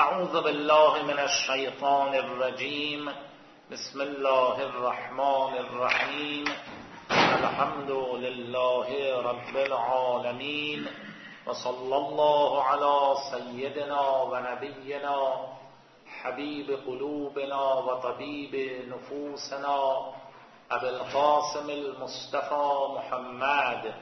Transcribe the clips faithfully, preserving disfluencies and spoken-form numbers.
اعوذ بالله من الشیطان الرجیم. بسم الله الرحمن الرحیم. الحمد لله رب العالمین و صلی الله علی سیدنا و نبینا حبیب قلوبنا و طبیب نفوسنا ابی القاسم المصطفى محمد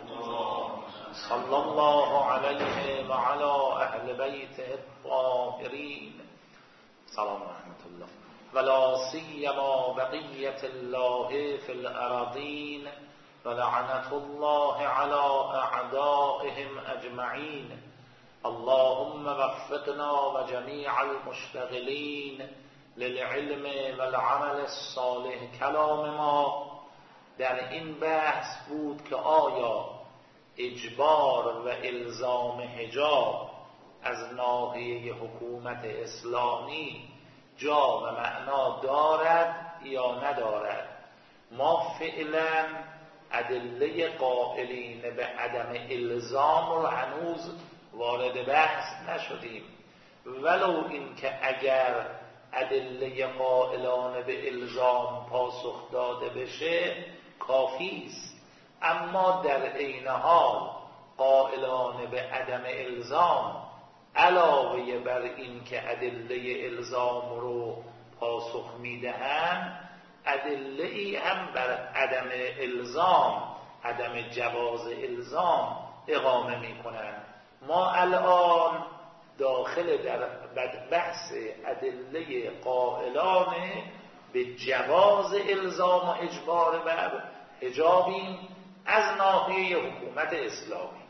صلی الله علیه و علی اهل بیته الطاهرین سلام رحمت الله ولا سیما بقیة الله فی الارضین و لعنة الله علی اعدائهم اجمعین. اللهم وفقنا و جمیع المشتغلین للعلم والعمل الصالح. کلام ما در این بحث بود که آیا اجبار و الزام حجاب از ناحیه حکومت اسلامی جا و معنا دارد یا ندارد. ما فعلا ادله قائلین به عدم الزام رو هنوز وارد بحث نشدیم، ولو این که اگر ادله قائلان به الزام پاسخ داده بشه کافی است، اما در عین حال قائلان به عدم الزام علاوه بر این که ادله الزام رو پاسخ میدهند، ادله ای هم بر عدم الزام، عدم جواز الزام اقامه میکنند. ما الان داخل در بحث ادله قائلان به جواز الزام و اجبار بر حجابیم از ناحیه حکومت اسلامی.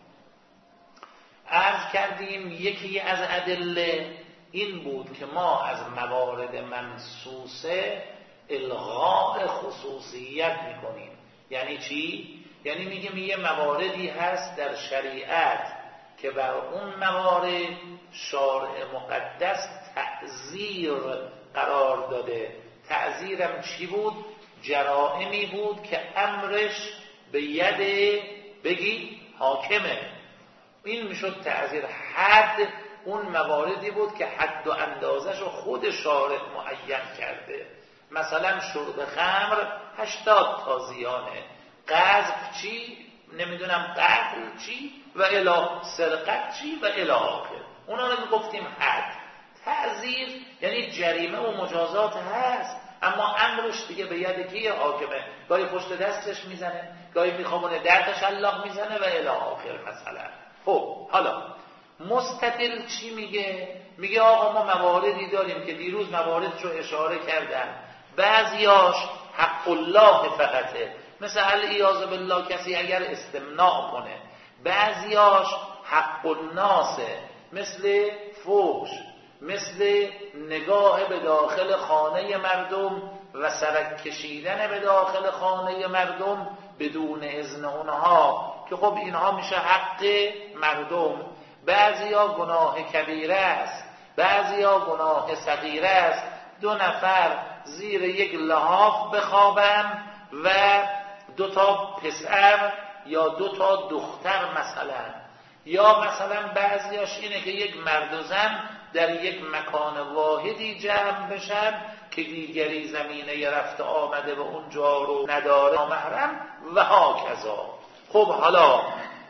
عرض کردیم یکی از ادله این بود که ما از موارد منصوصه الغاء خصوصیت میکنیم. یعنی چی؟ یعنی میگیم یه مواردی هست در شریعت که بر اون موارد شارع مقدس تعزیر قرار داده. تعزیرم چی بود؟ جرائمی بود که امرش به ید بگی حاکمه. این میشد تعزیر. حد اون مواردی بود که حد و اندازش رو خود شارع معین کرده. مثلا شرب خمر هشتاد تا زیانه، قذف چی؟ نمیدونم قتل چی؟ و الی سرقت چی؟ و الی آخر. اونا رو میگفتیم حد. تعزیر یعنی جریمه و مجازات هست، اما امرش دیگه به ید کی؟ حاکمه. گاهی پشت دستش میزنه، گاهی میخوابونه درتش الله میزنه و الی آخر مثلا. خب حالا مستدل چی میگه؟ میگه آقا ما مواردی داریم که دیروز مواردش رو اشاره کردن، بعضیاش حق الله فقطه، مثل العیاذ بالله کسی اگر استمناء کنه. بعضیاش حق الناسه، مثل فحش، مثل نگاه به داخل خانه مردم و سرک کشیدن به داخل خانه مردم بدون اذن اونها، که خب اینها میشه حق مردم. بعضیا گناه کبیره است، بعضیا گناه صغیره است. دو نفر زیر یک لحاف بخوابن و دو تا پسر یا دو تا دختر مثلا، یا مثلا بعضیاش اینه که یک مرد و زن در یک مکان واحدی جمع بشن که دیگری زمینه رفت آمده به اونجا رو نداره، محرم و ها کذا. خب حالا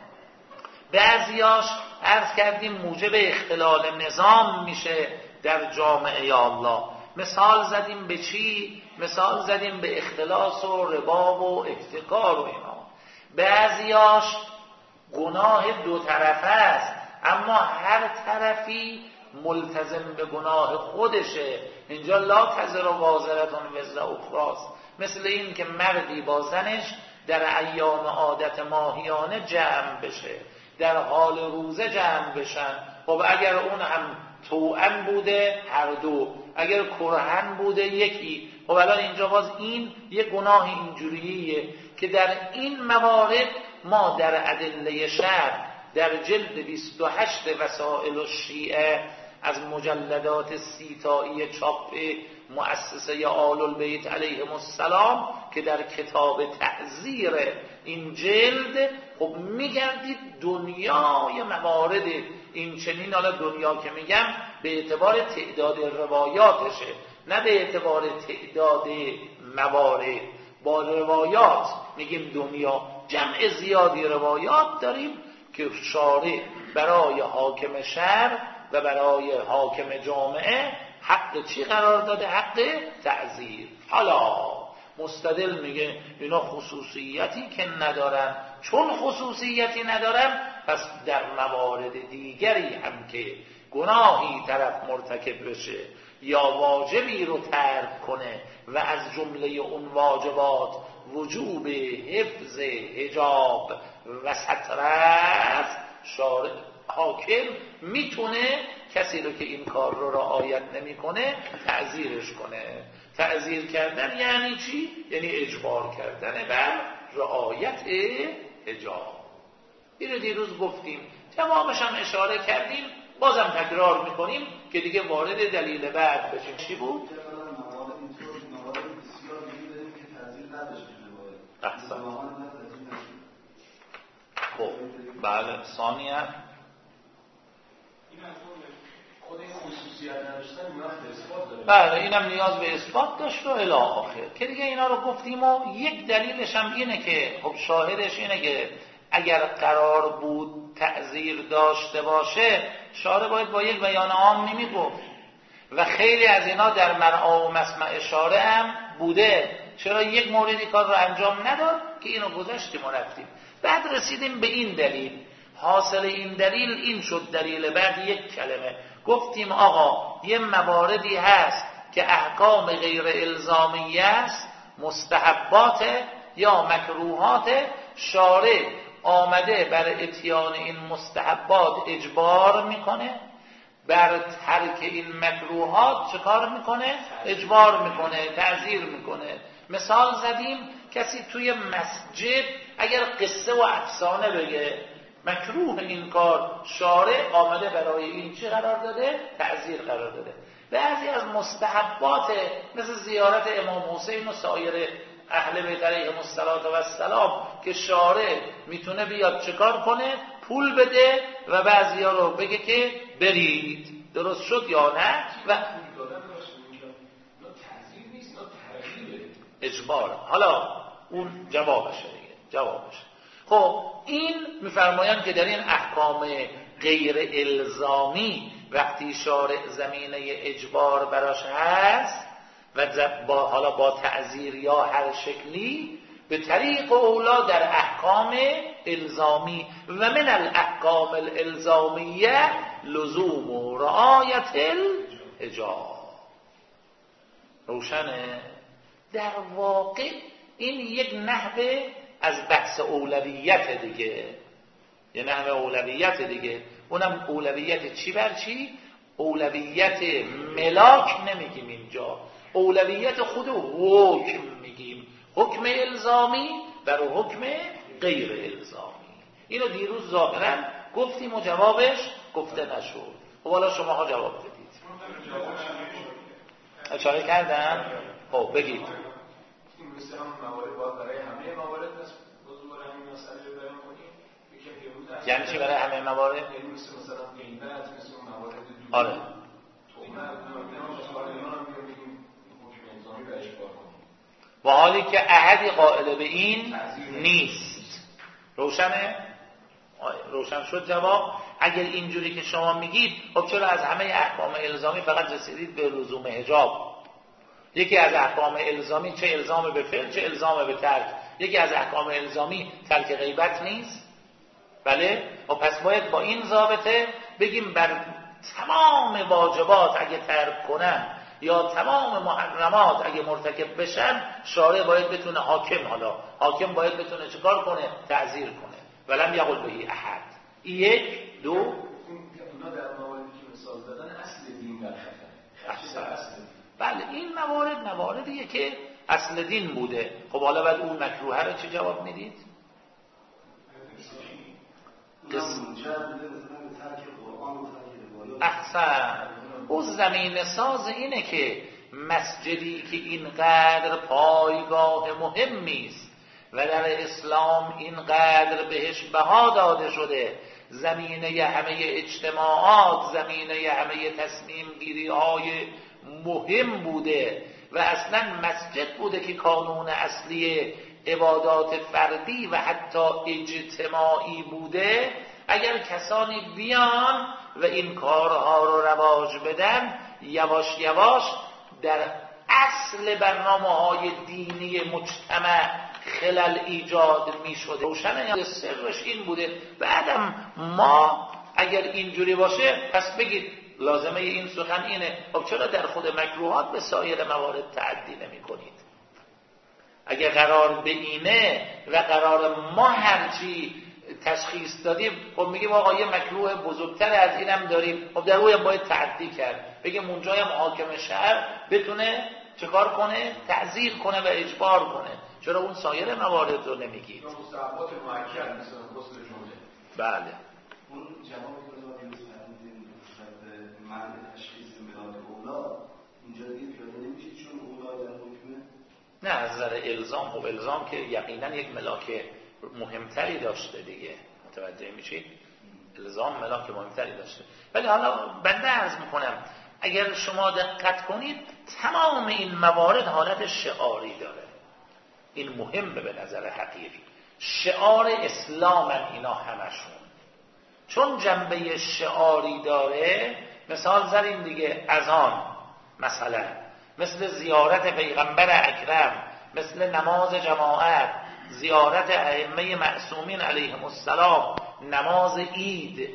بعضیاش عرض کردیم موجب اختلال نظام میشه در جامعه. یا الله مثال زدیم به چی؟ مثال زدیم به اختلاس و ربا و احتکار و اینا. بعضیاش گناه دو طرفه است، اما هر طرفی ملتزم به گناه خودشه. اینجا لا تزر و وازرتون وزر اخراست. مثل این که مردی با زنش در ایام عادت ماهیانه جمع بشه، در حال روزه جمع بشن. خب اگر اون هم توأم بوده هر دو، اگر کرهن بوده یکی. خب الان اینجا باز این یک گناه اینجوریه که در این موارد ما در ادله شرع در جلد بیست و هشت وسائل الشیعه از مجلدات سیتایی چاپ مؤسسه آل البیت علیهم السلام که در کتاب تعزیر این جلد خب میگردید دنیای موارد این چنین، حالا دنیا که میگم به اعتبار تعداد روایاتشه، نه به اعتبار تعداد موارد. با روایات میگیم دنیا، جمع زیادی روایات داریم که شارع برای حاکم شهر و برای حاکم جامعه حق چی قرار داده؟ حق تعزیر. حالا مستدل میگه اینا خصوصیتی که ندارن، چون خصوصیتی ندارن پس در موارد دیگری هم که گناهی طرف مرتکب بشه یا واجبی رو ترک کنه و از جمله اون واجبات وجوب حفظ حجاب و ستر است، شارع حاکم میتونه کسی رو که این کار رو رعایت نمیکنه تعزیرش کنه. تعزیر کردن یعنی چی؟ یعنی اجبار کردن بر رعایت حجاب. اینو دیروز گفتیم، تمامش هم اشاره کردیم، بازم تکرار میکنیم که دیگه وارد دلیل بعد بشیم. چی بود؟ احسن. خب بله، ثانیاً خود این خصوصیت نداشتن نیاز به اثبات داره. بله، اینم نیاز به اثبات داشت و الی آخر که دیگه اینا رو گفتیم. و یک دلیلش هم اینه که خب شاهدش اینه که اگر قرار بود تعزیر داشته باشه شارع باید با یک بیان عام نمیگفت و خیلی از اینا در مرعا و مسمع شارع هم بوده. چرا یک موردی کار رو انجام نداد که اینو گذاشتیم و رفتیم. بعد رسیدیم به این دلیل. حاصل این دلیل این شد دلیل بعد یک کلمه گفتیم آقا یه مواردی هست که احکام غیر الزامی است، مستحبات یا مکروهات، شارع آمده بر اتیان این مستحبات اجبار میکنه، بر ترک این مکروهات چه کار میکنه؟ اجبار میکنه، تعزیر میکنه. مثال زدیم کسی توی مسجد اگر قصه و افسانه بگه مکروه این کار، شارع آمده برای این چی قرار داده؟ تعزیر قرار داده. بعضی از مستحبات مثل زیارت امام حسین و سایر اهل بیت علیهم السلام که شارع میتونه بیاد چکار کنه؟ پول بده و بعضیا رو بگه که برید. درست شد یا نه؟ و اجبار. حالا اون جوابشه دیگه، جوابشه. خب این میفرمایند که در این احکام غیر الزامی وقتی شارع زمینه اجبار براش هست و با حالا با تعزیر یا هر شکلی، به طریق اولا در احکام الزامی و من الاحکام الالزامیه لزوم و رعایت الحجاب. روشنه؟ در واقع این یک نحوه از بحث اولویت دیگه، یه نحوه اولویت دیگه. اونم اولویت چی بر چی؟ اولویت ملاک نمیگیم اینجا، اولویت خود حکم میگیم، حکم الزامی بر حکم غیر الزامی. اینو دیروز ظاهرا گفتیم و جوابش گفته نشد. خب حالا شماها جواب بدید. اشاره کردم؟ خب بگید. این مثل هم موارد باید برای همه موارد نست بزرگ همین مسئله رو بیان کنیم. یعنی چی برای همه موارد؟ یعنی مثل مثلا قیمت، مثل موارد دو. آره. با حالی که احدی قائل به این نیست. روشنه؟ روشن شد جواب. اگر اینجوری که شما میگید خب چرا از همه احکام الزامی فقط رسیدید به لزوم حجاب؟ یکی از احکام الزامی چه الزام به فعل چه الزام به ترک، یکی از احکام الزامی ترک غیبت نیست؟ بله؟ و پس باید با این ضابطه بگیم بر تمام واجبات اگه ترک کنن یا تمام محرمات اگه مرتکب بشن شارع باید بتونه، حاکم حالا حاکم باید بتونه چکار کنه؟ تعزیر کنه. ولم یقل بهی احد. یک دو اونا در مواردی که مثال دادن اصل دین در خطره. اصل. بله این موارد مواردیه که اصل دین بوده. خب حالا بعد اون مکروه رو چه جواب میدید؟ احسن. اون زمین ساز اینه که مسجدی که اینقدر پایگاه مهمی است و در اسلام اینقدر بهش بها داده شده، زمینه همه اجتماعات، زمینه همه تصمیم گیری های مهم بوده و اصلا مسجد بوده که کانون اصلی عبادات فردی و حتی اجتماعی بوده، اگر کسانی بیان و این کارها رو رواج بدن، یواش یواش در اصل برنامه‌های دینی مجتمع خلل ایجاد می شده. روشنه سرش این بوده. بعدم ما اگر اینجوری باشه پس بگید لازمه این سخن اینه، خب چرا در خود مکروهات به سایر موارد تعدی نمی کنید؟ اگر قرار به اینه و قرار ما هرچی تشخیص دادیم، خب میگیم آقا یه مکروه بزرگتر از اینم داریم، خب در روی باید تعدی کرد. بگیم اونجا هم حاکم شهر بتونه چه کار کنه؟ تعزیر کنه و اجبار کنه. چرا اون سایر موارد رو نمیگید؟ مستحبات مؤکد مثل غسل جمعه. بله. اون جوابی که ما دیروز فرمودیم نسبت معنی تشخیص ملاک اولا اینجا دیگه پیاده نمیشه چون اولا در حکمه؟ نه، از نظر الزام، خب الزام که یقینا یک ملاک مهمتری داشته دیگه، متوجه میشید؟ الزام ملاک مهمتری داشته. ولی حالا بنده عرض میکنم اگر شما دقت کنید تمام این موارد حالت شعاری داره. این مهمه به نظر حقیقی. شعار اسلامن اینا همشون، چون جنبه شعاری داره. مثال زدیم دیگه، اذان مثلا، مثل زیارت پیغمبر اکرم، مثل نماز جماعت، زیارت ائمه معصومین علیهم السلام، نماز عید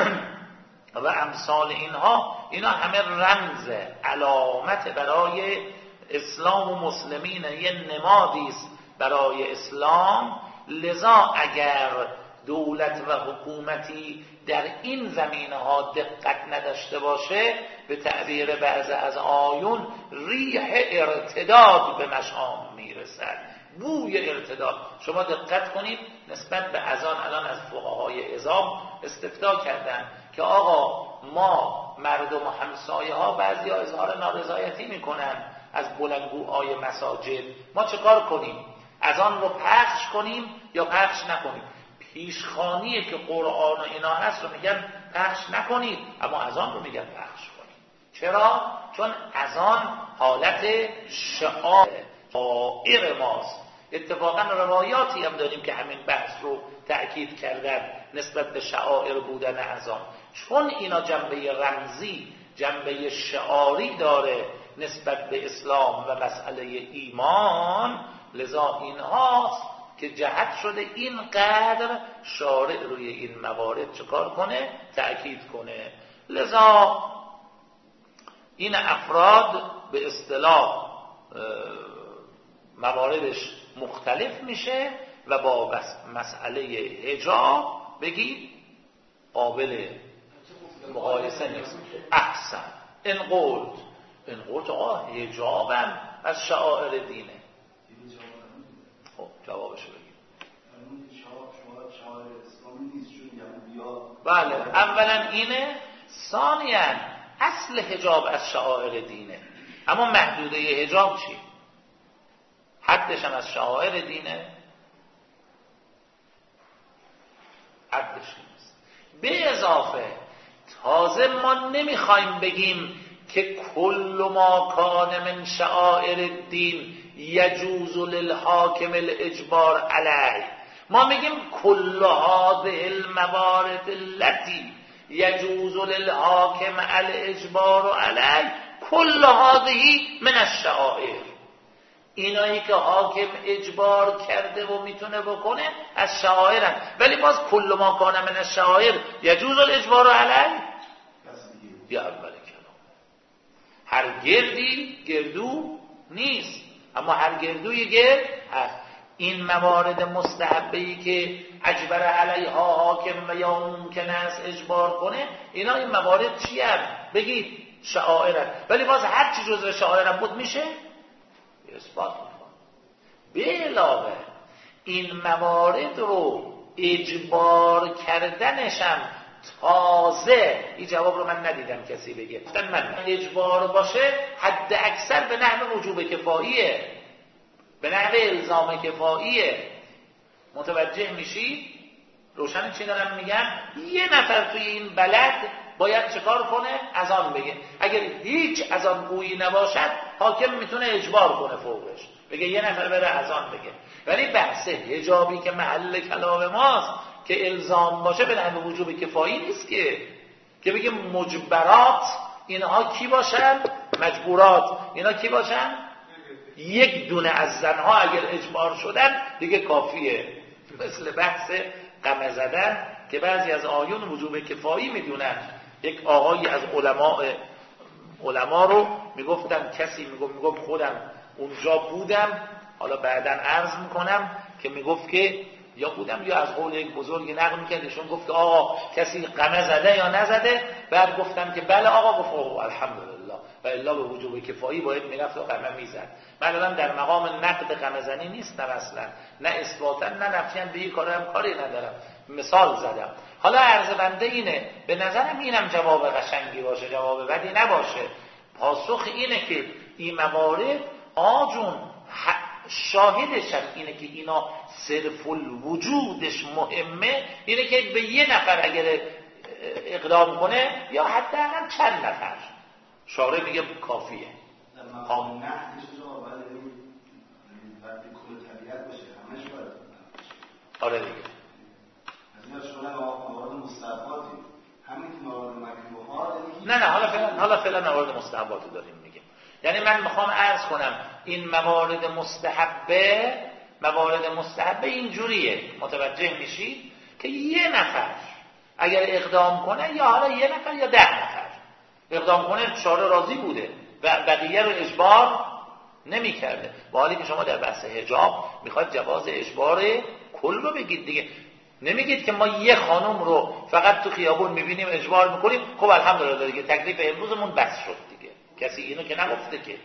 و امثال اینها، اینا همه رمز، علامت برای اسلام و مسلمین، یه نمادی است برای اسلام. لذا اگر دولت و حکومتی در این زمینه ها دقت نداشته باشه، به تعبیر بعض از آیون ریح ارتداد به مشام میرسد، بوی ارتداد. شما دقت کنید نسبت به اذان الان از فقهای عظام استفتاء کردن که آقا ما مردم و همسایه ها بعضی ها اظهار نارضایتی میکنن از بلندگوهای مساجد، ما چه کار کنیم؟ اذان رو پخش کنیم یا پخش نکنیم؟ پیشخوانیه که قرآن و اینا هست رو میگن پخش نکنید، اما اذان رو میگن پخش کنید. چرا؟ چون اذان حالت شعار شاعر ماست. اتفاقا روایاتی هم داریم که همین بحث رو تأکید کردن نسبت به شعائر بودن اذان، چون اینا جنبه رمزی، جنبه شعاری داره نسبت به اسلام و مسئله ایمان. لذا اینهاست که جهت شده اینقدر شارع روی این موارد چکار کنه؟ تأکید کنه. لذا این افراد به اصطلاح مواردش مختلف میشه و با مسئله حجاب بگید قابل مقایسه نیست. احسن این قلت این قلت آقا حجابم از شعائر دینه. خب جوابشو بگید. بله، اولا اینه، ثانیا اصل حجاب از شعائر دینه، اما محدوده حجاب چی؟ حدش هم از شعائر دینه؟ حدش نیست. به اضافه تازه ما نمیخوایم بگیم که کل ما کان من شعائر الدین یجوز للحاکم الاجبار علیه. ما میگیم کل هذه الموارد التي یجوز للحاکم الاجبار علیه کل هذه من الشعائر. اینایی که حاکم اجبار کرده و میتونه بکنه از شعائرن، ولی باز کل ما کان من الشعائر یجوز الاجبار علیه یا اول کلام. هر گردی گردو نیست، اما هر گردوی گرد هست. این موارد مستحبه‌ای که اجبر علیها حاکم و یا ممکن است اجبار کنه، اینا این موارد چی هم؟ بگید شعائرن، ولی باز هر چی جزء شعائرن بود میشه اثبات میکنه. به علاوه این موارد رو اجبار کردنشم تازه، این جواب رو من ندیدم کسی بگه، من اجبار باشه حد اکثر به نحو وجوب کفاییه، به نحو الزام کفاییه. متوجه میشی؟ روشن چی دارم میگم؟ یه نفر توی این بلد باید چیکار کنه؟ اذان بگه. اگر هیچ اذان گویی نباشد حاکم میتونه اجبار کنه فوقش، بگه یه نفر بره اذان بگه. ولی بحث حجابی که محل کلام ماست که الزام باشه به نحو وجوب کفایی نیست که که بگه مجبرات اینها کی باشن؟ مجبورات اینا کی باشن؟ یک دونه از زنها اگر اجبار شدن دیگه کافیه. مثل بحث قمه زدن که بعضی از آیون وجوب کفایی میدونن. یک آقایی از علماء علما رو میگفتن، کسی میگفت میگفت خودم اونجا بودم، حالا بعداً عرض میکنم که میگفت که یا بودم یا از قول یک بزرگی نقل میکرد، ایشون گفت که آقا کسی قمه زده یا نزده؟ بعد گفتم که بله آقا. گفت اوه الحمدلله و الا به وجوب کفایی باید میرفت و قمه میزد. من الان در مقام نقد قمه زنی نیستم اصلا، نه اثباتا نه نفیاً، به این کارم کاری ندارم، مثال زدم. حالا عرض بنده اینه، به نظرم اینم جواب قشنگی باشه، جواب بدی نباشه. پاسخ اینه که این موارد آجون شاهدش اینه که اینا صرف الوجودش مهمه، اینه که به یه نفر اگر اقدام کنه یا حداقل چند نفر، شارع میگه کافیه. مقام نهیش رو باید وقتی کل طبیعت باشه همش باید. آره دیگه. از این شما موارد مستحباتی همین که موارد مکروهات. نه نه حالا فعلا حالا فعلا موارد مستحبات داریم میگیم. یعنی من میخوام عرض کنم این موارد مستحبه، موارد مستحبه اینجوریه، متوجه میشید که یه نفر اگر اقدام کنه، یا حالا یه نفر یا ده نفر اقدام کنه، شارع راضی بوده و بقیه رو اجبار نمی کرده. با حالی که شما در بحث حجاب میخواید جواز اجبار کل رو بگید دیگه. نمیگید که ما یه خانم رو فقط تو خیابون میبینیم اجبار میکنیم، خب الحمدلله دیگه تکلیف امروزمون بس شد دیگه. کسی اینو که نگفته که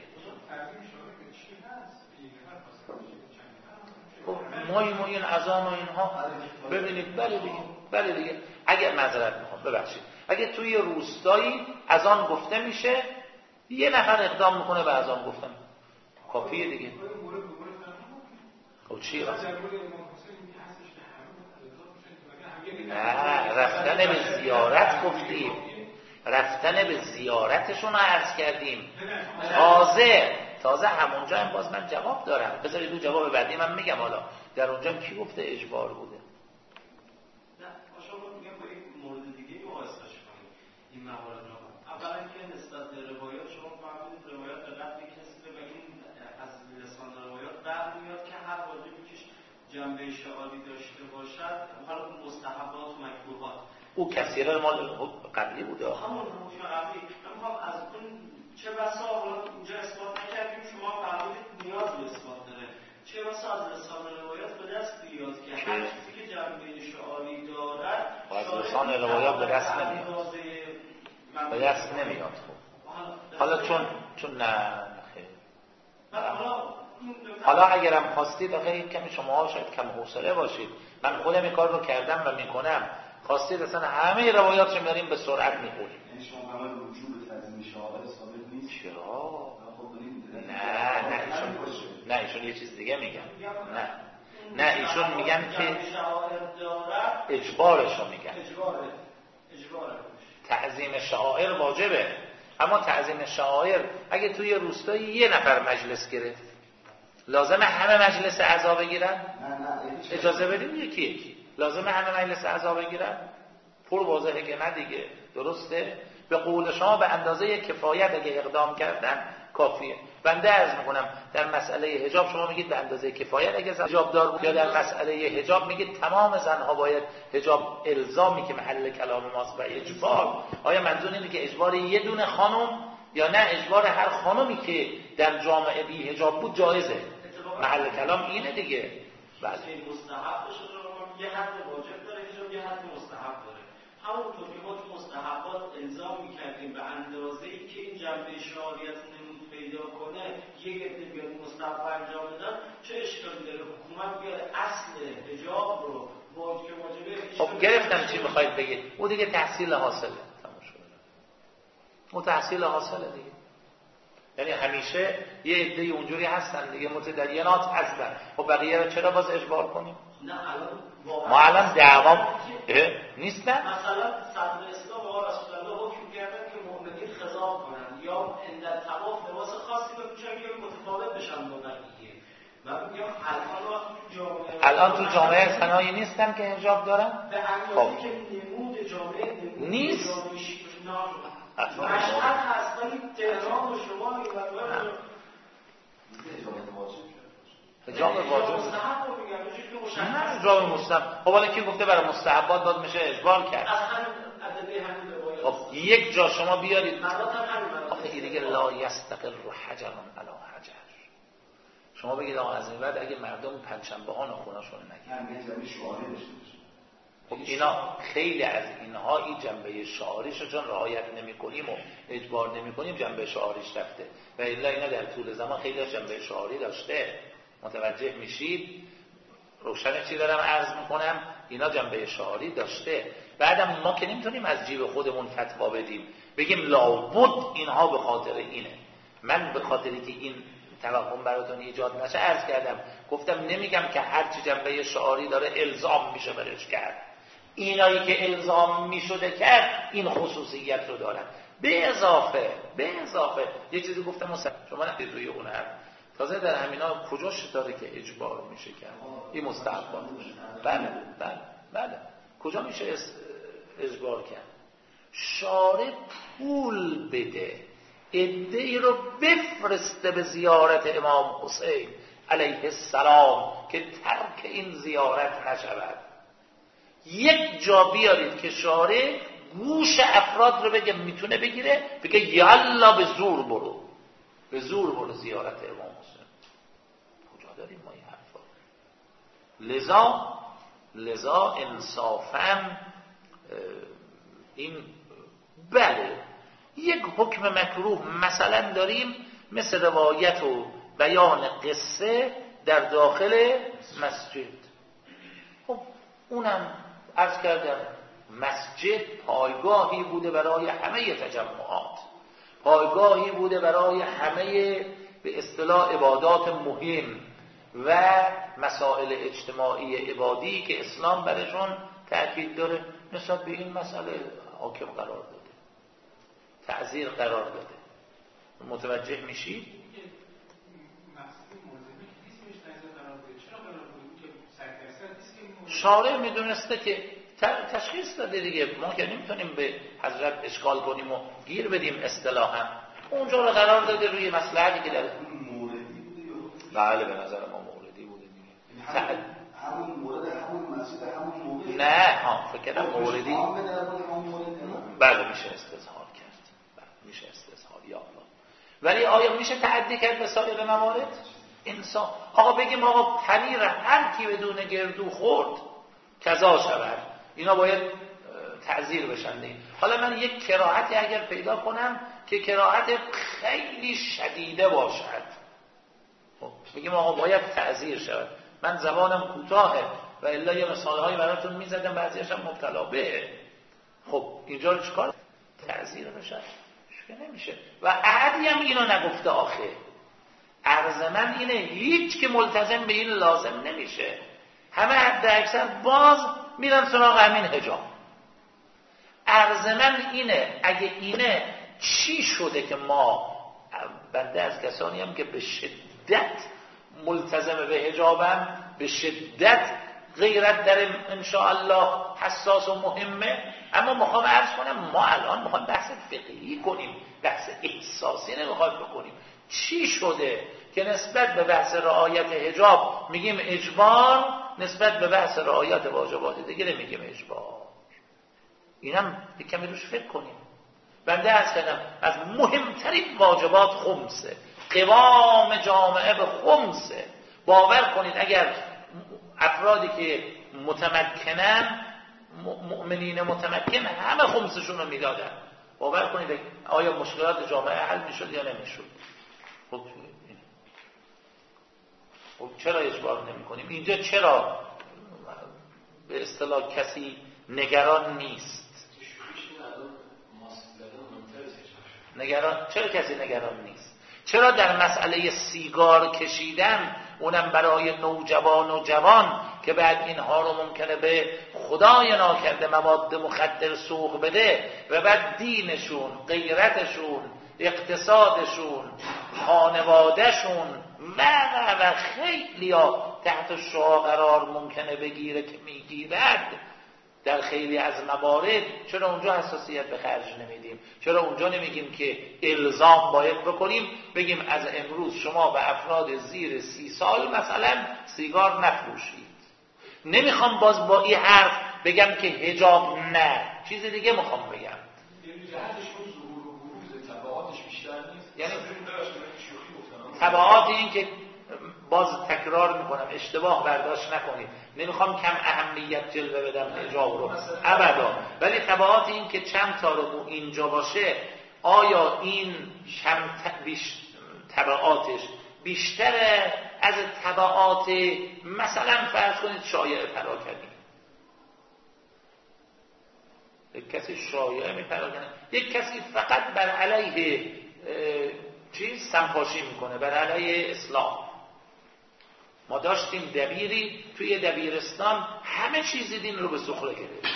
خب مایی مایی این اذان و اینها ببینید. بله دیگه بله دیگه اگر معذرت میخوام ببخشید، اگه توی روستایی اذان گفته میشه، یه نفر اقدام میکنه به اذان گفتن، کافیه دیگه. خب چی راست؟ نه رفتن به زیارت گفتیم، رفتن به زیارتشون رو عرض کردیم. تازه تازه همونجا هم باز من جواب دارم، بذارید دو جواب بعدی من میگم. حالا در اونجا کی گفته اجبار بوده؟ نه شما میگم با یک مورد دیگه مقایسه‌اش کنید این موارد رو. اولا که نسبت به روایات شما فهمیدید روایات به قدر کسی به این از لسان روایات در میاد که هر واجبی که جنبه شعاری داشته باشد، حالا مستحبات و مکروهات، او کثیره مال قبلی بوده. همون حکم قبلی. من میخوام از اون چه بسا اونجا اثبات نکردیم، شما فهمیدید نیاز به اثبات داره، چه بسا از لسان روایات به دست بیاد که هر چیزی که جنبه شعاری دارد از لسان روایات به دست نمیاد، به دست نمیاد. خب حالا چون چون نه خیلی حالا اگرم خواستید آخه کمی شما شاید کم حوصله باشید، من خودم این کار رو کردم و میکنم، خواستید اصلا همه روایاتش میاریم به سرعت میخوریم. یعنی شما همه وجود تعظیم شعائر ثابت نیست. چرا؟ نه نه ایشون نه ایشون یه چیز دیگه میگن. نه نه ایشون میگن که اجبارشو میگن. تعظیم شعائر واجبه، اما تعظیم شعائر اگه توی روستایی یه نفر مجلس گرفت لازمه همه مجلس اعضا بگیرن؟ اجازه بدیم یکی یکی لازمه همه مجلس اعضا بگیرن؟ پر واضحه که نه دیگه. درسته؟ به قول شما به اندازه کفایت اگه اقدام کردن کافیه. بنده عرض میکنم در مسئله حجاب شما میگید به اندازه کفایت اگه حجاب دار بود، یا در مسئله حجاب میگید تمام زنها باید حجاب الزامی که محل کلام ماست و اجبار. آیا منظور اینه که اجبار یه دونه خانم یا نه اجبار هر خانمی که در جامعه بی حجاب بود جایزه؟ محل کلام اینه دیگه. بله مستحب بشه، یه حد واجب داره حجاب، یه حد مستحب داره. همونطور که ما تو مستحبات الزام می‌کردیم به اندازه‌ای که این جنبه شعاریت نمود پیدا کنه یک عده بیاد مستحب انجام بدن، چه اشکالی داره حکومت بیاد اصل حجاب رو واجب که واجبه؟ خب گرفتم چی می‌خواید بگید. او دیگه تحصیل حاصله، تمام شد. او تحصیل حاصله دیگه. یعنی همیشه یه عده اونجوری هستن دیگه، متدینات هستن. خب بقیه رو چرا باز اجبار کنیم؟ نه الان ما الان دعوام نیستن. مثلا صدر اسلام آقا رسول الله حکم کردن که مؤمنین خضاب کنن یا عند طواف لباس خاصی بپوشن که متفاوت بشن با بقیه. من میگم الان وقتی تو جامعه الان تو جامعه زنایی نیستن که حجاب دارن؟ به اندازه که نمود جامعه نمود نیست. مشهد هست ولی تهران و شمال و حجاب واجب مستحب رو میگم نه حجاب مستحب. خب حالا کی گفته برای مستحبات باید میشه اجبار کرد؟ از همین ادله همین روایات. خب یک جا شما بیارید مرات هم همین آخه دیگه لا یستقر حجر علی حجر. شما بگید آقا از این بعد اگه مردم پنجشنبه ها ناخوناشون نگیرن، خب اینا خیلی از اینها این جنبه شعاریش رو چون رعایت نمی کنیم و اجبار نمی کنیم جنبه شعاریش رفته و الا اینا در طول زمان خیلی جنبه شعاری داشته. متوجه میشید روشن چی دارم عرض میکنم؟ اینا جنبه شعاری داشته. بعدم ما که نمیتونیم از جیب خودمون فتوا بدیم بگیم لابد اینها به خاطر اینه. من به خاطری که این توهم براتون ایجاد نشه عرض کردم، گفتم نمیگم که هر چی جنبه شعاری داره الزام میشه برش کرد. اینایی که الزام میشده کرد این خصوصیت رو دارن. به اضافه به اضافه یه چیزی گفتم مثلا شما نقید روی اون حرف تازه در همینا کجاش داره که اجبار میشه کرد؟ این مستحبات. بله بله بله کجا میشه اجبار کرد؟ شارع پول بده عده‌ای رو بفرسته به زیارت امام حسین علیه السلام که ترک این زیارت نشود. یک جا بیارید که شارع گوش افراد رو بگه میتونه بگیره بگه یالا به زور برو به زور برو زیارت امام حسین. کجا داریم ما این حرفا؟ لذا لذا انصافاً این بله یک حکم مکروه مثلا داریم مثل روایت و بیان قصه در داخل مسجد. خب اونم عرض کردم مسجد پایگاهی بوده برای همه تجمعات، پایگاهی بوده برای همه به اصطلاح عبادات مهم و مسائل اجتماعی عبادی که اسلام برشون تأکید داره. نسبت به این مسئله حاکم قرار داده، تعزیر قرار داده. متوجه میشید؟ شارع میدونسته که تشخیص داده دیگه. ما که نمیتونیم به حضرت اشکال کنیم و گیر بدیم اصطلاحا. اونجا رو قرار داده روی مصلحتی که داره. بله به نظر ما موردی بوده دیگه. تع... همون مورد همون مسجد همون موقع نه ها فکر کنم موردی. بله میشه استظهار کرد. بله میشه استظهار یا الله. ولی آیا میشه تعدی کرد به سایر موارد؟ انسان آقا بگیم آقا پنیر هر کی بدون گردو خورد کذا شود، اینا باید تعزیر بشن دیگه. حالا من یک کراهتی اگر پیدا کنم که کراهت خیلی شدیده باشد، خب بگیم آقا باید تعزیر شود. من زبانم کوتاهه و الا یه مثالهایی براتون میزدم بعضیش هم مبتلا به. خب اینجا رو چیکار؟ تعزیر بشه که نمیشه و احدی هم اینو نگفته. آخه عرض من اینه هیچ که ملتزم به این لازم نمیشه. همه حد اکثر باز میرن سراغ همین حجاب. عرض من اینه اگه اینه چی شده که ما بنده از کسانی هم که به شدت ملتزم به حجابم، به شدت غیرت در انشاءالله حساس و مهمه، اما میخوام عرض کنم ما الان میخوام بحث فقهی کنیم، بحث احساسی نمیخوام بکنیم. چی شده که نسبت به بحث رعایت حجاب میگیم اجبار، نسبت به بحث رعایت واجبات دیگه نمیگیم اجبار؟ اینم یک کمی روش فکر کنیم. بنده از کردم از مهمترین واجبات خمسه، قوام جامعه به خمسه. باور کنید اگر افرادی که متمکنن، مؤمنین متمکن، همه خمسشون رو میدادن، باور کنید آیا مشکلات جامعه حل میشد یا نمیشد؟ خب خب چرا اجبار نمی کنیم؟ اینجا چرا به اصطلاح کسی نگران نیست؟ نگران چرا کسی نگران نیست؟ چرا در مسئله سیگار کشیدن، اونم برای نوجوان و جوان که بعد اینها رو ممکنه به خدای ناکرده مواد مخدر سوق بده و بعد دینشون، غیرتشون، اقتصادشون، خانوادهشون و و و خیلی ها تحت شعاع قرار ممکنه بگیره که میگیرد در خیلی از موارد. چرا اونجا حساسیت به خرج نمیدیم؟ چرا اونجا نمیگیم که الزام باید بکنیم، بگیم از امروز شما به افراد زیر سی سال مثلا سیگار نفروشید؟ نمیخوام باز با این حرف بگم که حجاب نه، چیز دیگه میخوام بگم. یعنی جهتش اون ظهور و بروز تبعاتش بیشتر نیست؟ یعنی شوخی گفتم. تبعات این که باز تکرار میکنم اشتباه برداشت نکنید، نمیخوام کم اهمیت جلوه بدم حجاب رو ابدا، ولی تبعات این که چند تا رو اینجا باشه، آیا این کم تبعاتش بیشتره از تبعات مثلا فرض کنید شایعه پراکنی؟ یک کسی شایعه میپراکنه، یک کسی فقط بر علیه چیز سمپاشی میکنه، بر علیه اسلام. ما داشتیم دبیری توی دبیرستان همه چیز دین رو به سخره گرفت،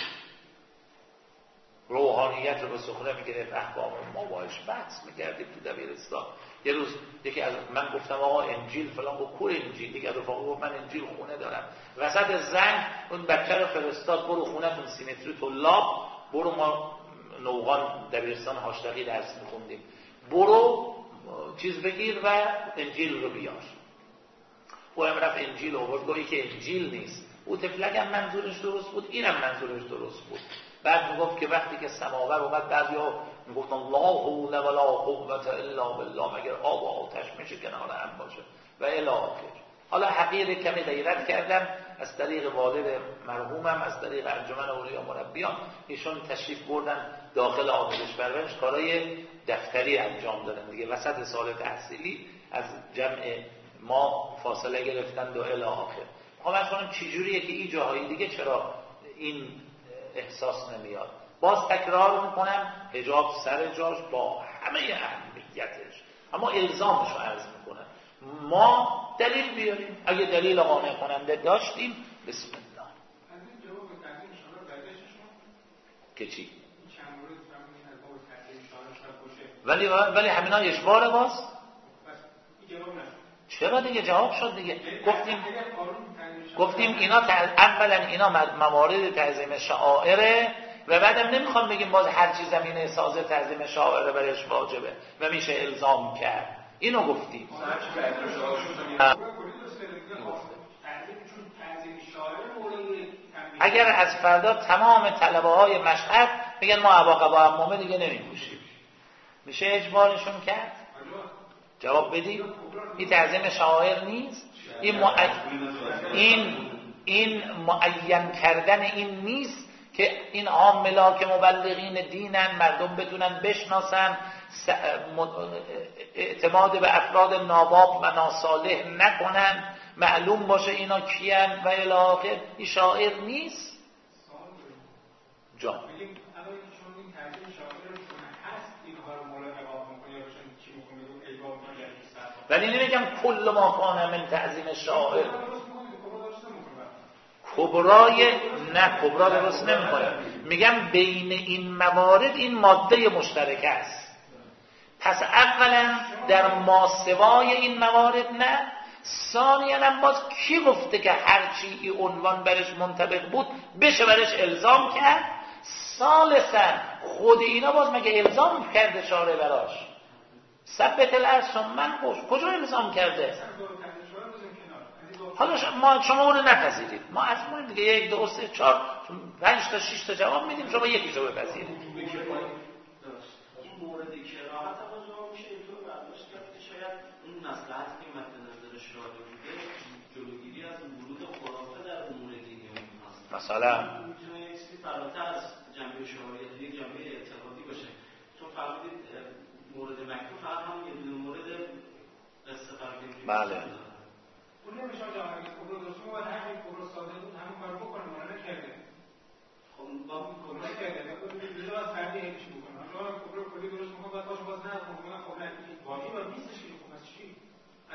روحانیت رو به سخره میگرفت، احکام ما باش بحث میکردیم تو دبیرستان. یه روز یکی از من گفتم آقا انجیل فلان، گفت کو انجیل؟ دیگه رفاقا گفت من انجیل خونه دارم. وسط زنگ اون بچه رو فرستاد برو خونه‌تون سیمتری طلاب، برو ما نوغان دبیرستان هاشتقی درس میخوندیم، برو چیز بگیر و انجیل رو بیار. او هم رفت انجیل آورد، گویی که انجیل نیست. او تفلک هم منظورش درست بود، اینم منظورش درست بود. بعد میگفت که وقتی که سماور اومد، بعضیا میگفتن لا حول ولا قوة الا بالله، مگر آب و آتش میشه کنار هم باشه و الی آخر. حالا حقیر کمی غیرت کردم از طریق والد مرحومم، از طریق انجمن اولیا مربیان، ایشون تشریف بردن داخل آموزش پرورش، کارهای دفتری انجام دادن دیگه، وسط سال تحصیلی از جمع ما فاصله گرفتن و الی آخر. میخوام کنم چجوریه که این جاهای دیگه چرا این احساس نمیاد؟ باز تکرار میکنم، حجاب سر جاش با همه اهمیتش، اما الزامش رو عرض میکنم. ما دلیل بیاریم، اگه دلیل قانع کننده داشتیم بسم الله. از این جواب تقدیم شما برداشتشون که چی؟ چند مورد فهمیدین از باب تقدیم شما باشه، ولی ولی همینا اجباره باز؟ بس این جواب نشد. چرا دیگه جواب شد دیگه. گفتیم گفتیم اینا اولا اینا موارد تعظیم شعائره و بعدم نمیخوام بگیم باز هر چیز زمینه سازه تعظیم شعائره برش واجبه و میشه الزام کرد. اینو گفتیم. اگر از فردا تمام طلبه های مشهد بگن ما عباقبا عمومه دیگه نمیپوشیم، میشه اجبارشون کرد؟ جواب بدید. این تعظیم شعائر نیست؟ این مع... این این معین کردن این نیست که این عاملا که مبلغین دینن، مردم بتونن بشناسن، اعتماد به افراد ناباب و ناصالح نکنن، معلوم باشه اینا کیان و الی آخر. این شاعر نیست؟ جان ولی نمیگم کل ما کان من تعظیم شاعر. کبرای نه کبرا درست نمیکنه، میگم بین این موارد این ماده مشترک است. پس اولا در ماسوای این موارد نه، ثانیاً هم باز کی گفته که هرچی این عنوان برش منطبق بود بشه برش الزام کرد؟ ثالثاً خود اینا باز مگه الزام کرده شارع براش؟ ثبت الارض من خوش کجا الزام کرده؟ حالا شما شما اون رو نپذیرید، ما از ما دیگه یک دو سه چهار پنج تا شش تا جواب میدیم، شما یکیشو بپذیرید. این مورد کراهت هم جواب میشه اینطور برداشت کرد که شاید اون مصلحتی که مد نظر شارع بوده جلوگیری از ورود خرافه در امور دینی هست. مثلا میتونه یه چیزی فراتر از جنبه شرعیت یک جنبه اعتقادی باشه. چون فرمودید مورد مکروه فقط هم یه دونه مورد استفاده کنیم. بله. اون نمیشه جامعه کبر درست بود، همین کبر ساده بود، همون کارو بکنه، ما نکرده. خب ما کبر نکرده، ما دیگه از فردی هیچ بکنه. شما کبر کلی درست میکنه، بعد باشه باز نه، خب من خب نه واجب نیستش که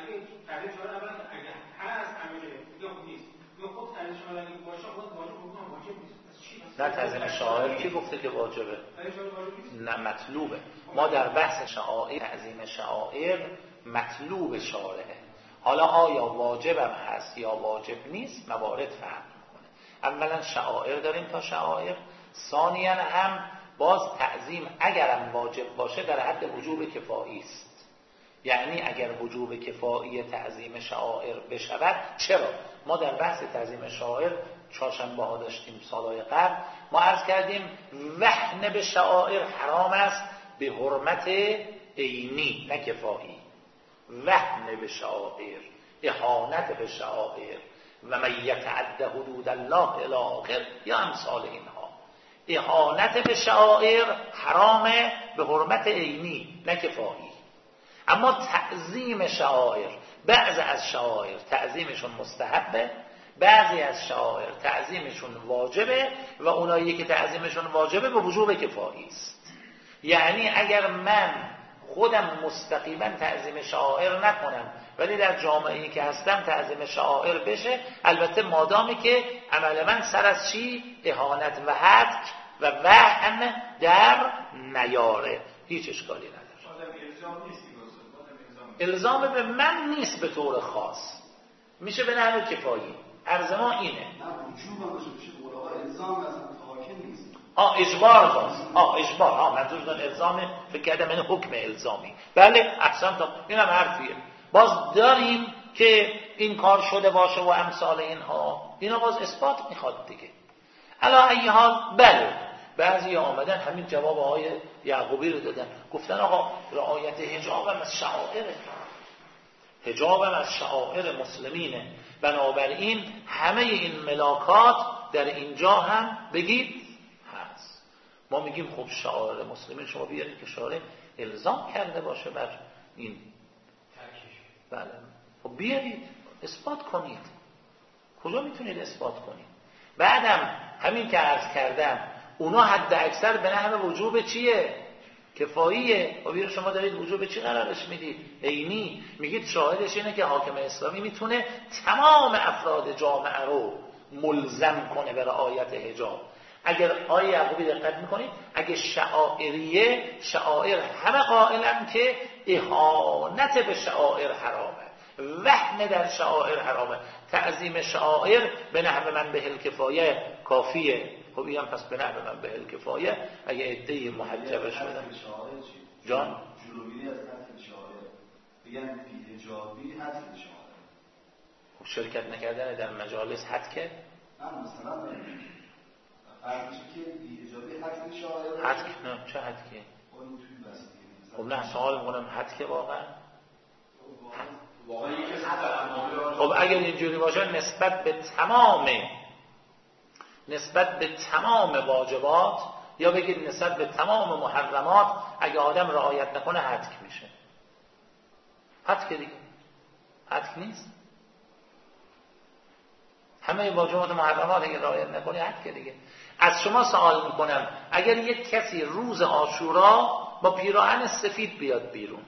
اگه تعریف شده اولا اگه هست همه یا خود نیست یا خود تعریف شده اگه باشه خود واجب بکنه واجب نیست. نه تعظیم شعائر کی گفته که واجبه؟ نه مطلوبه. ما در بحث شعائر تعظیم شعائر مطلوب شارعه. حالا آیا واجبم هست یا واجب نیست موارد فرق میکنه. اولا شعائر داریم تا شعائر، ثانیا هم باز تعظیم اگرم واجب باشه در حد وجوب کفایی است. یعنی اگر وجوب کفایی تعظیم شعائر بشود، چرا؟ ما در بحث تعظیم شعائر چهارشنبه ها داشتیم سالهای قبل، ما عرض کردیم وهن به شعائر حرام است به حرمت عینی نه کفایی. وهن به شعائر، اهانت به شعائر و من یتعد حدود الله الی آخر یا امثال اینها. اهانت به شعائر حرامه به حرمت عینی نه کفایی. اما تعظیم شعائر، بعضی از شعائر تعظیمشون مستحبه، بعضی از شعائر تعظیمشون واجبه و اونایی که تعظیمشون واجبه به وجوب کفایی است. یعنی اگر من خودم مستقیما تعظیم شعائر نکنم ولی در جامعه‌ای که هستم تعظیم شعائر بشه، البته مادامی که عمل من سر از چی؟ اهانت و هتک و وهن در نیاره، هیچ اشکالی نداره. الزام به من نیست به طور خاص، میشه به نحو کفایی. عرض ما اینه. نه وجوب هم میشه به قول الزام مثلا حاکم نیست. آه اجبار باز. آه اجبار. آه منظور دارم الزام، فکر کردم من حکم الزامی. بله احسن تا اینم حرفیه. باز داریم که این کار شده باشه و امثال اینها. اینا باز اثبات میخواد دیگه. علا ای حال بله. بعضی آمدن همین جواب آقای یعقوبی رو دادن، گفتن آقا رعایت حجاب هم از شعائره، حجاب هم از شعائر مسلمینه، بنابراین همه این ملاکات در اینجا هم بگید هست. ما میگیم خب شعائر مسلمین شما بیارید که شارع الزام کرده باشه بر این ترکیش. بله خب بیارید اثبات کنید. کجا میتونید اثبات کنید؟ بعدم همین که عرض کردم اونا حد اکثر به نحو وجوب چیه؟ کفاییه. و بیرون شما دارید وجوب چی قرارش میدید؟ عینی. میگید شاهدش اینه که حاکم اسلامی میتونه تمام افراد جامعه رو ملزم کنه به رعایت حجاب. اگر آیه یعقوبی دقت میکنید، اگه شعائریه، شعائر همه قائلن که اهانت به شعائر حرامه، وهن در شعائر حرامه، تعظیم شعائر به نحو من به الکفایه کافیه. خب این پس به نحو من به الکفایه اگه عده‌ای محجبش بدن جان جلوگیری از حذف شعائر بگن بی حجابی حذف شعائر. خب شرکت نکردن در مجالس حد که نه مثلا فرض که بی حجابی حذف شعائر حد که نه چه حد که اون توی بستی. خب نه سوال میکنم حد که واقعا واقعا یکی از خب اگر اینجوری باشه نسبت به تمام نسبت به تمام واجبات یا بگید نسبت به تمام محرمات اگه آدم رعایت نکنه حتک میشه. حتک دیگه حتک نیست. همه واجبات محرمات اگه رعایت نکنی حتک دیگه. از شما سوال میکنم اگر یک کسی روز عاشورا با پیراهن سفید بیاد بیرون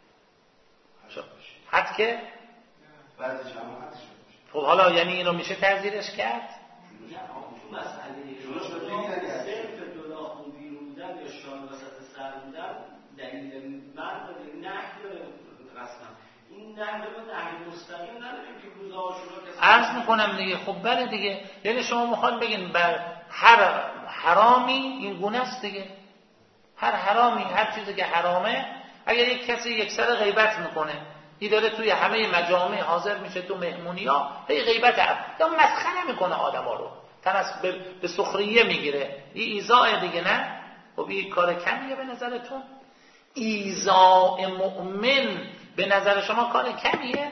حتک؟ بعدش هم حتک شد. خب حالا یعنی اینو میشه تعزیرش کرد؟ مسئله صرف دلاخون بیروندن یا شان وسط سر بودن دلیل مرد و دلیل نهی داره رسما. این نهی رو نهی مستقیم نداریم که روز عاشورا کسی عرض میکنم دیگه. خب بله دیگه، یعنی شما میخواد بگین بر هر حرامی این گونه است دیگه. هر حرامی، هر چیزی که حرامه، اگر یک کسی یک سر غیبت میکنه این داره توی همه مجامع حاضر میشه، تو مهمونی ها هی غیبت یا مسخره میکنه آدم ها رو، تنس به, به سخریه میگیره، این ایذاء دیگه نه؟ خب این کار کمیه به نظرتون؟ ایذاء مؤمن به نظر شما کار کمیه؟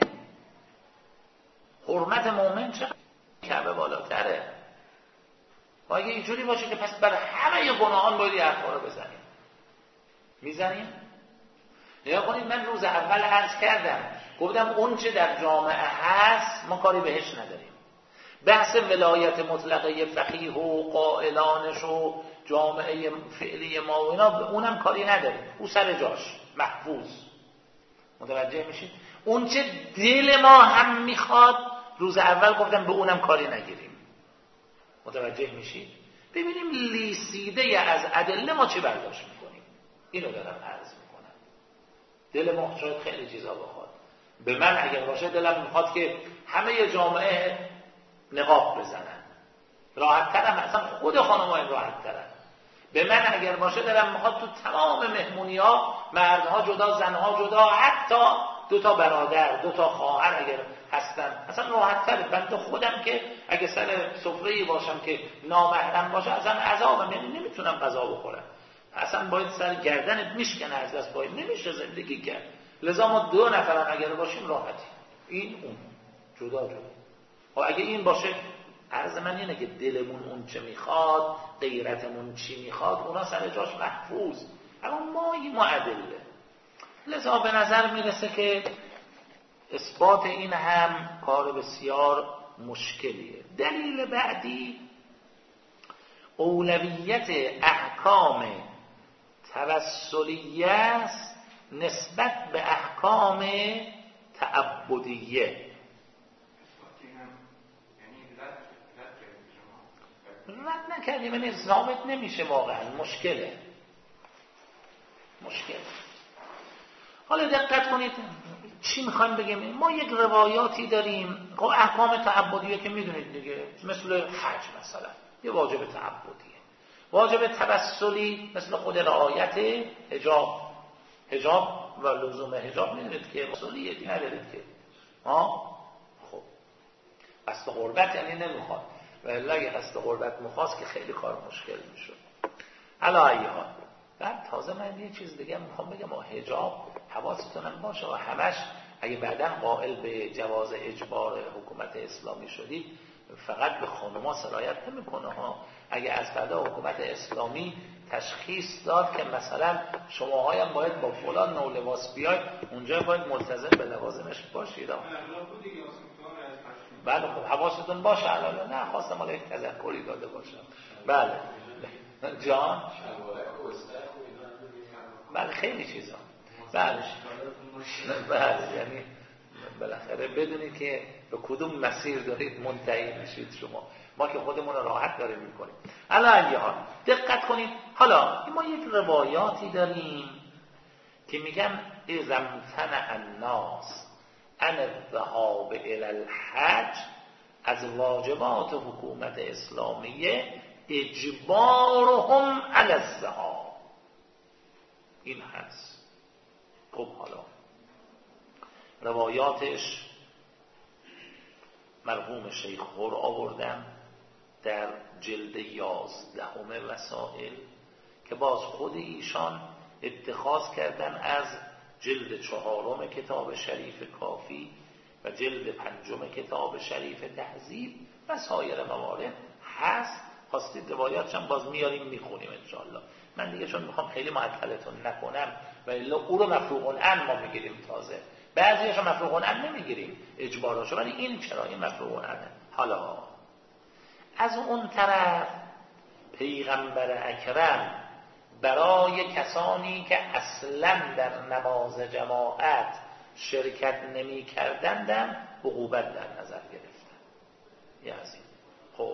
حرمت مؤمن چقدر کعبه بالاتره. و اگه اینجوری باشه که پس بر همه گناهان باید این حرفا رو بزنیم، میزنیم؟ نیا کنید من روز اول عرض کردم گفتم اون چه در جامعه هست ما کاری بهش نداریم. بحث ولایت مطلقه فقیه و قائلانش و جامعه فعلی ما و اینا اونم کاری نداریم، او سر جاش محفوظ متوجه میشید؟ اون چه دل ما هم میخواد روز اول گفتم به اونم کاری نگیریم. متوجه میشید؟ ببینیم لیسیده از ادله ما چه برداشت میکنیم. اینو دارم عرض میکنم. دل ما شاید خیلی چیزا بخواد. به من اگر باشه دلم میخواد که همه جامعه نقاب بزنن، راحت ترم، اصلا خود خانم‌ها راحت ترن. به من اگر باشه دلم میخواد تو تمام مهمونی ها مردها جدا زنها جدا، حتی دو تا برادر دو تا خواهر اگر هستن اصلا راحت تره. بنده خودم که اگه سر سفره‌ای باشم که نامحرم باشه اصلا عذابم، یعنی نمیتونم غذا بخورم، اصلا باید سر گردنت میشکنه از دست، باید نمیشه زندگی کرد. لذا ما دو نفرم اگر باشیم راحتی، این اون جدا جدا. و اگه این باشه عرض من اینه که دلمون اون چه میخواد، غیرتمون چی میخواد، اونا سر جاش محفوظ، اما ما این معدله. لذا به نظر میرسه که اثبات این هم کار بسیار مشکلیه. دلیل بعدی اولویت احکام توسلیه است نسبت به احکام تعبدیه. رد نکردیم، یعنی ثابت نمیشه، واقعا مشکله مشکل. حالا دقت کنید چی میخوایم بگیم. ما یک روایاتی داریم، خب احکام تعبدیه که میدونید دیگه، مثل حج مثلا یه واجب تعبدیه. واجب توسلی مثل خود رعایت حجاب، حجاب و لزوم حجاب میدونید که مسئولیه دیگه ندارید که ها. خب قصد قربت یعنی نمیخواد، و الا اگه قصد قربت میخواست که خیلی کار مشکل میشد. علا ایها. بعد تازه من یه چیز دیگه میخوام بگم، و حجاب حواستونم باشه و همش اگه بعداً قائل به جواز اجبار حکومت اسلامی شدید فقط به خانوما سرایت نمیکنه ها. اگه از فردا حکومت اسلامی تشخیص داد که مثلا شماهایم باید با فلان نوع لباس بیاید، اونجا باید ملتزم به لوازمش باشید. بله خب حواستون باشه. علاوه نه خواستم حالا یک تذکری داده باشم. بله جان بله خیلی چیزا. بله بله یعنی بالاخره بدونید که به کدوم مسیر دارید منتهی میشید شما. ما که خودمون راحت داریم میکنیم. علی حال دقت کنید. حالا ما یک روایاتی داریم که میگن ازمتنع الناس عن الذهاب الى الحج، از واجبات حکومت اسلامیه اجبارهم علی الذهاب. این هست. خب حالا روایاتش مرحوم شیخ هر آوردن در جلد یازدهم وسائل که باز خود ایشان اتخاذ کردن از جلد چهارم کتاب شریف کافی و جلد پنجم کتاب شریف تهذیب و سایر موارد هست. خواستید روایاتش هم باز میاریم میخونیم انشاءالله. من دیگه چون میخوام خیلی معطلتون نکنم و الا او رو مفروغ الان ما میگیریم، تازه بعضیش رو مفروغ الان نمیگیریم اجباراشو، ولی این چرا این مفروغ الان. حالا از اون طرف پیغمبر اکرم برای کسانی که اصلا در نماز جماعت شرکت نمی کردندم عقوبت در نظر گرفتن. یه از این. خب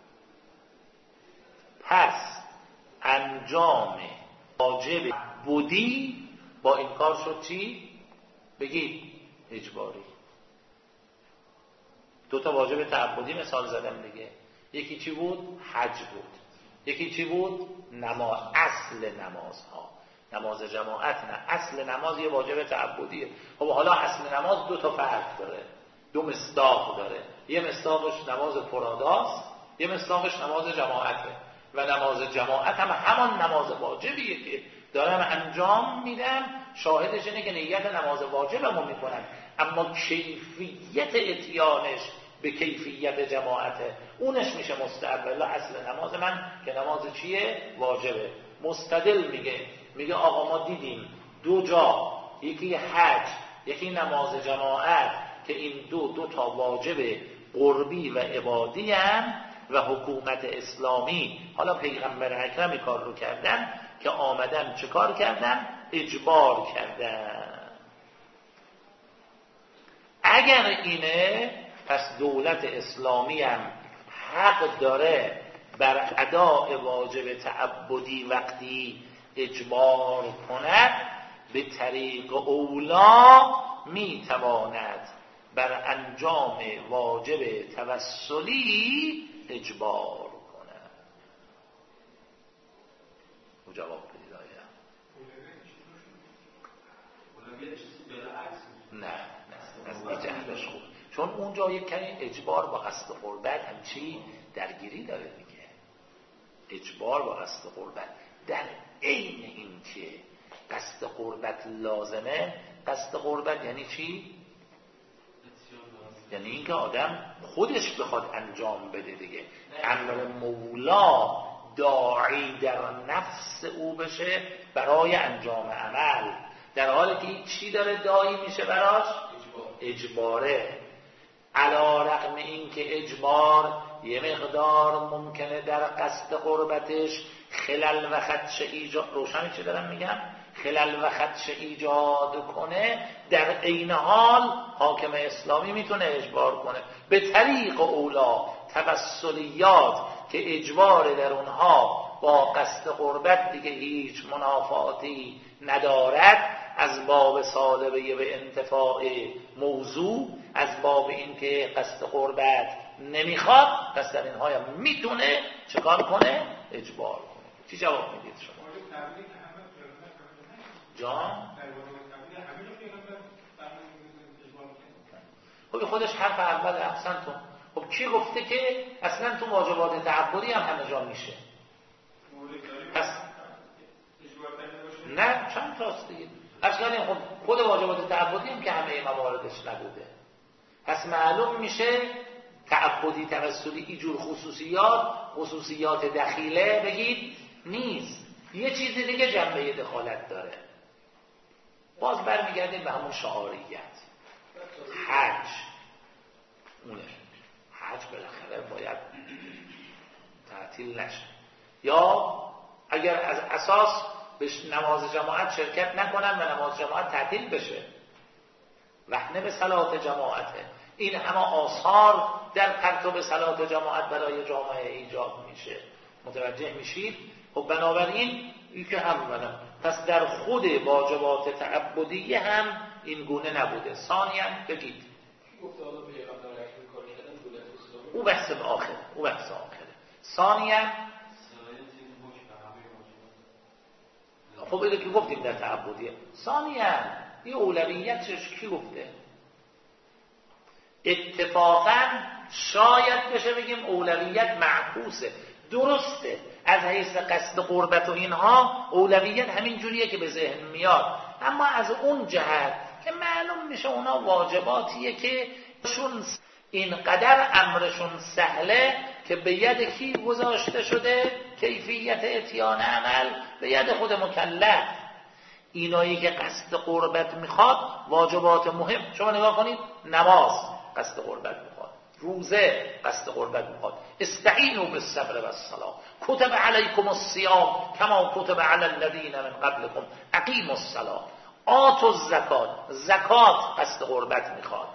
پس انجام واجب بودی با این کار شد چی؟ بگید اجباری. دو تا واجب تعبدی مثال زدم دیگه. یکی چی بود؟ حج بود. یکی چی بود؟ نماز. اصل نمازها، نماز جماعت نه، اصل نماز یه واجب تعبدیه. خب حالا اصل نماز دو تا فرق داره، دو مصداق داره. یه مصداقش نماز فراداست، یه مصداقش نماز جماعته. و نماز جماعت هم همان نماز واجبیه که دارم انجام میدم، شاهدش اینه که نیت نماز واجبمو میکنم، اما کیفیت اتیانش به کیفیت جماعته، اونش میشه مستحب. الا اصل نماز من که نماز چیه؟ واجبه. مستدل میگه میگه آقا ما دیدیم دو جا، یکی حج یکی نماز جماعت، که این دو دو تا واجب قربی و عبادی هم و حکومت اسلامی، حالا پیغمبر اکرم کار رو کردن که آمدن چه کار کردن؟ اجبار کردن. اگر اینه پس دولت اسلامی هم حق داره بر اداء واجب تعبدی وقتی اجبار کند به طریق اولا میتواند بر انجام واجب توسلی اجبار کند. او جواب بدید آیا نه نه از جهلش خوب، چون اونجا یک کمی اجبار با قصد قربت همچی درگیری داره دیگه. اجبار با قصد قربت در عین این که قصد قربت لازمه. قصد قربت یعنی چی؟ یعنی اینکه آدم خودش بخواد انجام بده دیگه. امر مولا داعی در نفس او بشه برای انجام عمل، در حالی که این چی داره داعی میشه براش؟ اجباره. علا رغم این که اجبار یه مقدار ممکنه در قصد قربتش خلل و خدش ایجاد، روشنی چه دارم میگم؟ خلل و خدش ایجاد کنه، در عین حال حاکم اسلامی میتونه اجبار کنه به طریق اولا توسلیات که اجبار در اونها با قصد قربت دیگه هیچ منافاتی ندارد، از باب صالبه به انتفاع موضوع، از باب این که قصد قربت نمیخواد، پس در اینها هم میتونه چکار کنه؟ اجبار کنه. چی جواب میدید شما؟ جان؟ خب خودش حرف اول احسنتون. خب کی گفته که اصلا تو واجبات تعبدی هم همه جا میشه؟ پس نه چند تاست دیگه. اصلا خب خود واجبات تعبدی هم که همه مواردش نبوده. پس معلوم میشه تعبدی توسلی اینجور خصوصیات خصوصیات دخیله بگید نیست. یه چیزی دیگه جنبه دخالت داره. باز برمیگردیم به همون شعاریت. حج اونه. حج بالاخره باید تعطیل نشه. یا اگر از اساس به نماز جماعت شرکت نکنن و نماز جماعت تعطیل بشه، رهنه به صلات جماعته. این همه آثار در پرتو صلات جماعت برای جامعه ایجاد میشه. متوجه میشید؟ خب بنابراین این که هم منم. پس در خود واجبات تعبدیه هم این گونه نبوده. ثانیاً بگید او بحث به آخر او بحث آخره. ثانیاً خب اینو که گفتیم در تعبدیه. ثانیاً این اولویتش کی گفته؟ اتفاقاً شاید بشه بگیم اولویت معکوسه. درسته از حیث قصد قربت و اینها اولویت همین جوریه که به ذهن میاد، اما از اون جهت که معلوم میشه اونا واجباتیه که شون اینقدر امرشون سهله که به ید کی گذاشته شده؟ کیفیت اتیان عمل به ید خود مکلف. اینایی که قصد قربت میخواد واجبات مهم. شما نگاه کنید، نماز قصد قربت میخواد، روزه قصد قربت میخواد، استعینوا بالصبر والصلاة، کتب علیکم الصیام کما کتب علی الذین من قبلکم اقیموا الصلاة، آتوا الزکات، زکات قصد قربت میخواد.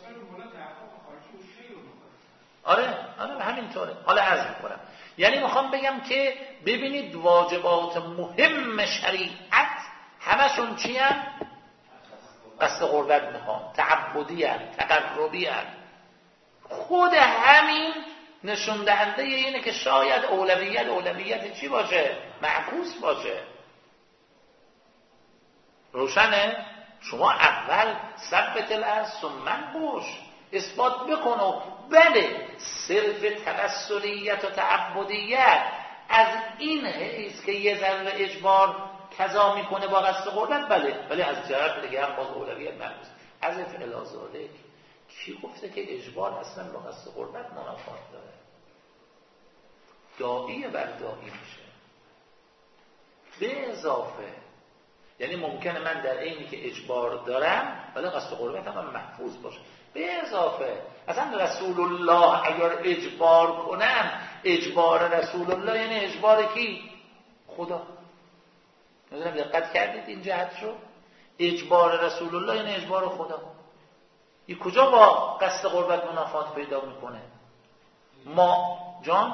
آره آره همینطوره. حالا عرض میکنم، یعنی میخوام بگم که ببینید واجبات مهم شریعت همشون چی هم؟ قصد قربت میخوان، تعبدی هم، تقربی هم. خود همین نشون دهنده اینه که شاید اولویت اولویت چی باشه؟ معکوس باشه. روشنه؟ شما اول ثبت الارض ثم انقش، اثبات بکن و بله صرف توسلیت و تعبدیت از این حیث که یه ذره اجبار کذا میکنه با قصد قربت، بله ولی از جهت دیگه هم باز اولویت معکوس. از فعل ذالک کی گفته که اجبار اصلا با قصد قربت منافات داره؟ داعی بر داعی میشه. به اضافه یعنی ممکنه من در اینی که اجبار دارم ولی قصد قربت هم محفوظ باشه. به اضافه اصلا رسول الله اگر اجبار کنم، اجبار رسول الله یعنی اجبار کی؟ خدا. نمیدونم دقت کردید این جهت رو؟ اجبار رسول الله یعنی اجبار خدا. این کجا با قصد قربت منافات پیدا میکنه؟ ما جان؟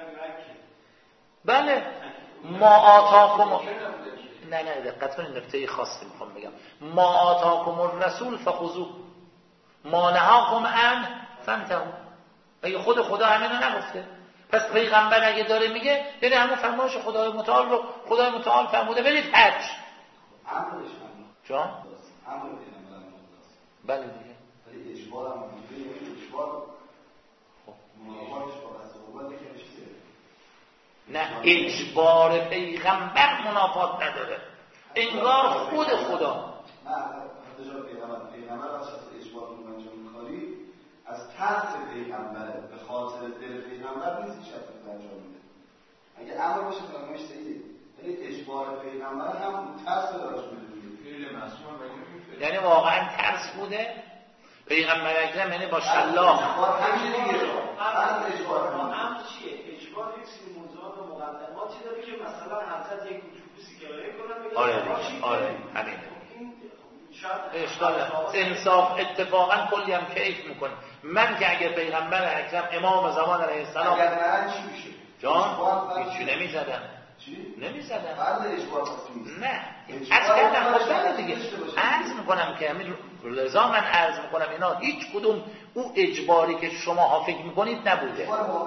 بله ما آتاکم نه نه دقت کنید نکته خاصی میخوام بگم. ما آتاکم الرسول فخذوه ما نهاکم عنه فانتهوا. اگه خود خدا همینو نگفته؟ پس پیغمبر اگه داره میگه یعنی همون فرمایش خدای متعال رو خدای متعال فرموده برید حج. امرش جان؟ امر پیغمبر بله دیگه. ولی اجبار هم میگه اجبار منافاتش با قصد قربت که چیزه. نه اجبار پیغمبر منافات نداره. انگار خود خدا. نه حتی جا پیغمبر پیغمبر از اجبار رو انجام کاری از ترس پیغمبره به خاطر دل پیغمبر نیست که شرط انجام میده. اگه امر باشه فرمایش صحیحه ولی اجبار پیغمبر هم ترس داشت میده. فعل معصوم هم یعنی واقعا ترس بوده پیغمبر اکرم یعنی با شلاق همین دیگه هم اجبار امر چیه؟ اجبار یک سری موضوعات و مقدماتی داره که مثلا حضرت یک کوچولوسی کرایه کنن بگن آره آره همینه. اشکال انصاف اتفاقا کلی هم کیف میکنه. من که اگه پیغمبر اکرم امام زمان علیه السلام اگر نه چی میشه؟ جان هیچی نمیزدن چی؟ نمیزدن بعد اجبار نیست. نه از کردم خب دیگه عرض میکنم که همین رضا من عرض میکنم اینا هیچ کدوم او اجباری که شماها فکر میکنید نبوده.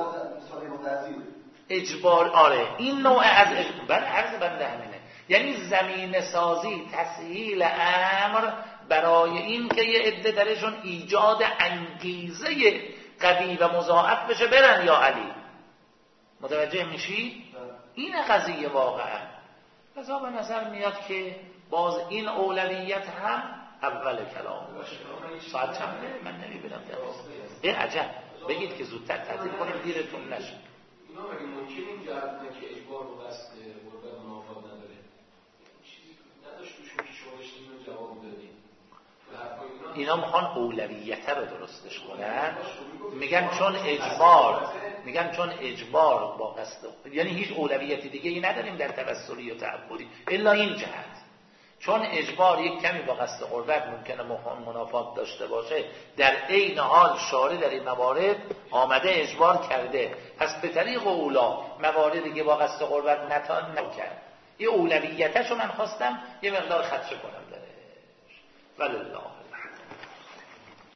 اجبار آره این نوع از اجبار عرض بنده همینه. یعنی زمین سازی تسهیل امر برای این که یه عده درشون ایجاد انگیزه قوی و مضاعف بشه برن یا علی. متوجه میشی؟ این قضیه واقعا لذا به نظر میاد که باز این اولویت هم اول کلام باشه. ساعت چنده؟ من نمیبینم ای عجب بگید که زودتر تعطیل کنیم دیرتون نشه. اینا مگه ممکن این جهت که اجبار و قصد قربت منافات نداره؟ چیزی نداشت توشون که شما داشتیم رو جواب دادیم. اینا میخوان اولویت رو درستش کنن. میگن چون اجبار میگن چون اجبار با قصد یعنی هیچ اولویتی دیگه ای نداریم در توسلی و تعبدی الا این جهت. چون اجبار یک کمی با قصد قربت ممکنه منافات داشته باشه در عین حال شارع در این موارد آمده اجبار کرده پس به طریق اولا مواردی که با قصد قربت نتان نکرد این اولویتشو من خواستم یه مقدار خدشه کنم درش. ولله